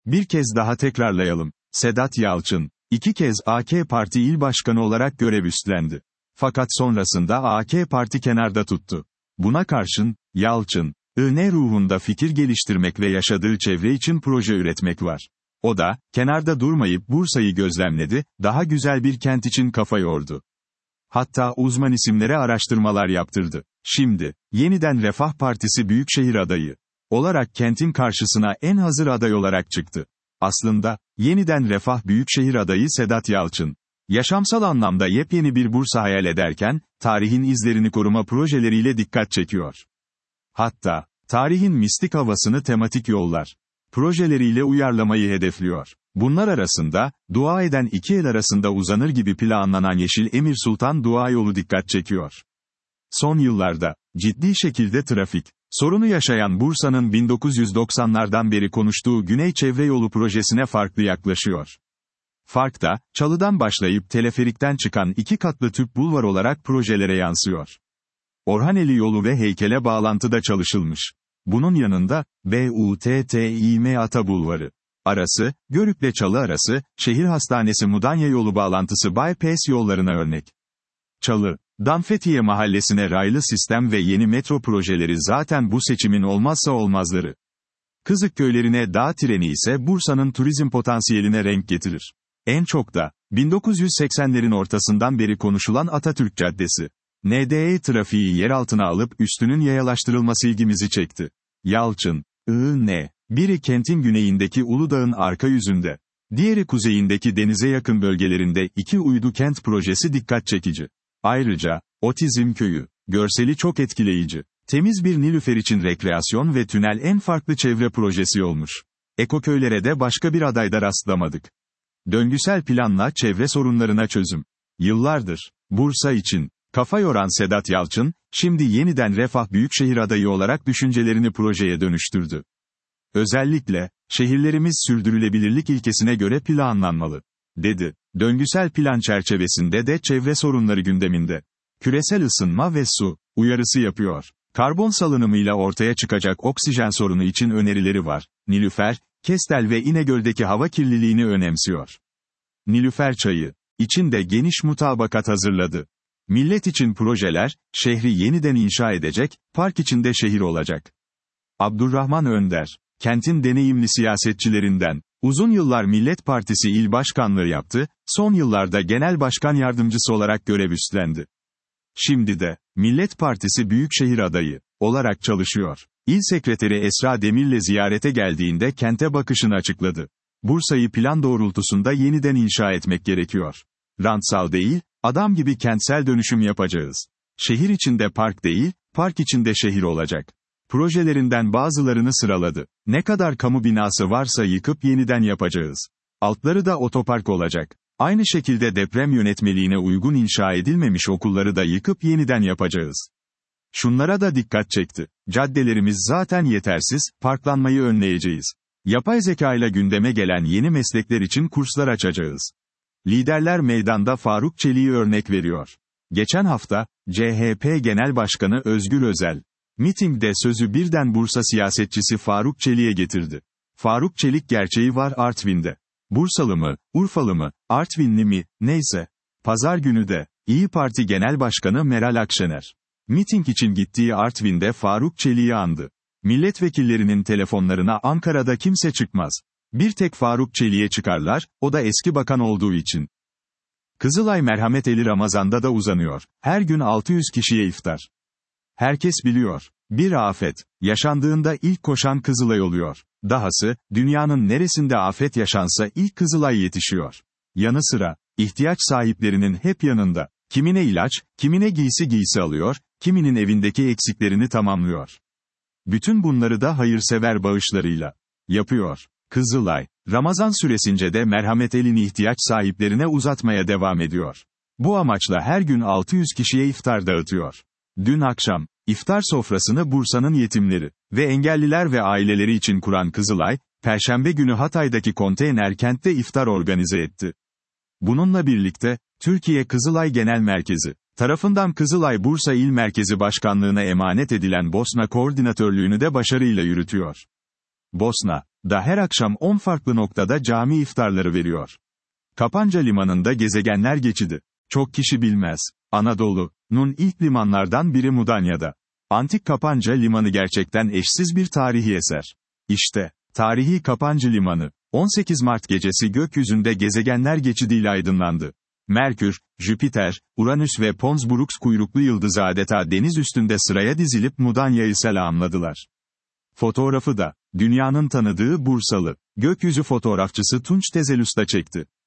Bir kez daha tekrarlayalım. Sedat Yalçın, 2 kez AK Parti İl Başkanı olarak görev üstlendi. Fakat sonrasında AK Parti kenarda tuttu. Buna karşın, Yalçın, ne ruhunda fikir geliştirmek ve yaşadığı çevre için proje üretmek var. O da, kenarda durmayıp Bursa'yı gözlemledi, daha güzel bir kent için kafa yordu. Hatta uzman isimlere araştırmalar yaptırdı. Şimdi, yeniden Refah Partisi Büyükşehir adayı olarak kentin karşısına en hazır aday olarak çıktı. Aslında, yeniden Refah Büyükşehir adayı Sedat Yalçın. Yaşamsal anlamda yepyeni bir Bursa hayal ederken, tarihin izlerini koruma projeleriyle dikkat çekiyor. Hatta, tarihin mistik havasını tematik yollar projeleriyle uyarlamayı hedefliyor. Bunlar arasında, dua eden iki el arasında uzanır gibi planlanan Yeşil Emir Sultan Dua Yolu dikkat çekiyor. Son yıllarda, ciddi şekilde trafik sorunu yaşayan Bursa'nın 1990'lardan beri konuştuğu Güney Çevre Yolu projesine farklı yaklaşıyor. Fark da, Çalı'dan başlayıp teleferikten çıkan 2 katlı tüp bulvar olarak projelere yansıyor. Orhaneli yolu ve heykele bağlantıda çalışılmış. Bunun yanında, BUTTİM Ata Bulvarı arası, Görük'le Çalı arası, şehir hastanesi Mudanya yolu bağlantısı bypass yollarına örnek. Çalı, Fethiye mahallesine raylı sistem ve yeni metro projeleri zaten bu seçimin olmazsa olmazları. Kızık köylerine dağ treni ise Bursa'nın turizm potansiyeline renk getirir. En çok da, 1980'lerin ortasından beri konuşulan Atatürk Caddesi. NDE trafiği yer altına alıp üstünün yayalaştırılması ilgimizi çekti. Yalçın, biri kentin güneyindeki Uludağ'ın arka yüzünde, diğeri kuzeyindeki denize yakın bölgelerinde 2 uydu kent projesi dikkat çekici. Ayrıca, Otizm Köyü, görseli çok etkileyici. Temiz bir nilüfer için rekreasyon ve tünel en farklı çevre projesi olmuş. Ekoköylere de başka bir adayda rastlamadık. Döngüsel planla çevre sorunlarına çözüm. Yıllardır, Bursa için kafa yoran Sedat Yalçın, şimdi yeniden Refah Büyükşehir adayı olarak düşüncelerini projeye dönüştürdü. Özellikle, şehirlerimiz sürdürülebilirlik ilkesine göre planlanmalı, dedi. Döngüsel plan çerçevesinde de çevre sorunları gündeminde. Küresel ısınma ve su uyarısı yapıyor. Karbon salınımıyla ortaya çıkacak oksijen sorunu için önerileri var. Nilüfer, Kestel ve İnegöl'deki hava kirliliğini önemsiyor. Nilüfer Çayı için de geniş mutabakat hazırladı. Millet için projeler, şehri yeniden inşa edecek, park içinde şehir olacak. Abdurrahman Önder, kentin deneyimli siyasetçilerinden, uzun yıllar Millet Partisi İl Başkanlığı yaptı, son yıllarda Genel Başkan Yardımcısı olarak görev üstlendi. Şimdi de, Millet Partisi Büyükşehir adayı olarak çalışıyor. İl Sekreteri Esra Demir'le ziyarete geldiğinde kente bakışını açıkladı. Bursa'yı plan doğrultusunda yeniden inşa etmek gerekiyor. Rantsal değil, adam gibi kentsel dönüşüm yapacağız. Şehir içinde park değil, park içinde şehir olacak. Projelerinden bazılarını sıraladı. Ne kadar kamu binası varsa yıkıp yeniden yapacağız. Altları da otopark olacak. Aynı şekilde deprem yönetmeliğine uygun inşa edilmemiş okulları da yıkıp yeniden yapacağız. Şunlara da dikkat çekti. Caddelerimiz zaten yetersiz, parklanmayı önleyeceğiz. Yapay zeka ile gündeme gelen yeni meslekler için kurslar açacağız. Liderler meydanda Faruk Çelik'i örnek veriyor. Geçen hafta, CHP Genel Başkanı Özgür Özel, mitingde sözü birden Bursa siyasetçisi Faruk Çelik'e getirdi. Faruk Çelik gerçeği var Artvin'de. Bursalı mı, Urfalı mı, Artvinli mi, neyse. Pazar günü de, İyi Parti Genel Başkanı Meral Akşener, miting için gittiği Artvin'de Faruk Çelik'i andı. Milletvekillerinin telefonlarına Ankara'da kimse çıkmaz. Bir tek Faruk Çelik'e çıkarlar, o da eski bakan olduğu için. Kızılay merhamet eli Ramazan'da da uzanıyor. Her gün 600 kişiye iftar. Herkes biliyor. Bir afet yaşandığında ilk koşan Kızılay oluyor. Dahası, dünyanın neresinde afet yaşansa ilk Kızılay yetişiyor. Yanı sıra, ihtiyaç sahiplerinin hep yanında. Kimine ilaç, kimine giysi alıyor, kiminin evindeki eksiklerini tamamlıyor. Bütün bunları da hayırsever bağışlarıyla yapıyor. Kızılay, Ramazan süresince de merhamet elini ihtiyaç sahiplerine uzatmaya devam ediyor. Bu amaçla her gün 600 kişiye iftar dağıtıyor. Dün akşam, iftar sofrasını Bursa'nın yetimleri ve engelliler ve aileleri için kuran Kızılay, Perşembe günü Hatay'daki konteyner kentte iftar organize etti. Bununla birlikte, Türkiye Kızılay Genel Merkezi tarafından Kızılay Bursa İl Merkezi Başkanlığına emanet edilen Bosna Koordinatörlüğünü de başarıyla yürütüyor. Bosna, da her akşam 10 farklı noktada cami iftarları veriyor. Kapanca Limanı'nda gezegenler geçidi. Çok kişi bilmez. Anadolu'nun ilk limanlardan biri Mudanya'da. Antik Kapanca Limanı gerçekten eşsiz bir tarihi eser. İşte, tarihi Kapanca Limanı, 18 Mart gecesi gökyüzünde gezegenler geçidiyle aydınlandı. Merkür, Jüpiter, Uranüs ve Pons Brooks kuyruklu yıldız adeta deniz üstünde sıraya dizilip Mudanya'yı selamladılar. Fotoğrafı da, dünyanın tanıdığı Bursalı, gökyüzü fotoğrafçısı Tunç Tezelüs da çekti.